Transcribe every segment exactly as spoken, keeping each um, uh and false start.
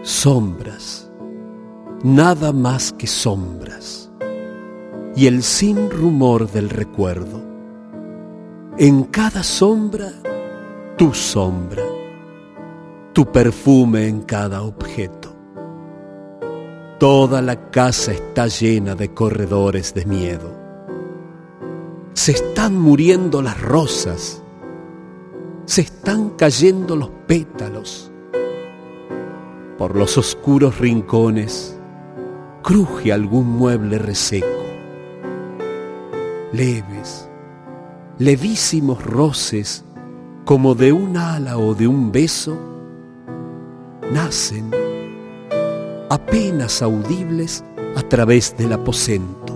Sombras, nada más que sombras, y el sin rumor del recuerdo. En cada sombra, tu sombra, tu perfume en cada objeto. Toda la casa está llena de corredores de miedo. Se están muriendo las rosas, se están cayendo los pétalos. Por los oscuros rincones cruje algún mueble reseco. Leves, levísimos roces, como de un ala o de un beso, nacen, apenas audibles a través del aposento.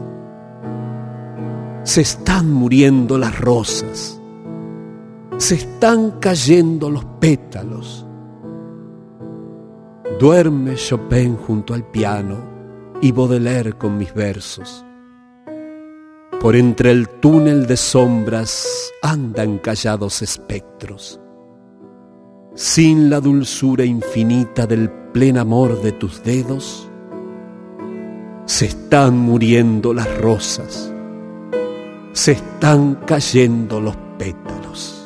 Se están muriendo las rosas, se están cayendo los pétalos. Duerme Chopin junto al piano y Baudelaire con mis versos. Por entre el túnel de sombras andan callados espectros. Sin la dulzura infinita del pleno amor de tus dedos, se están muriendo las rosas, se están cayendo los pétalos.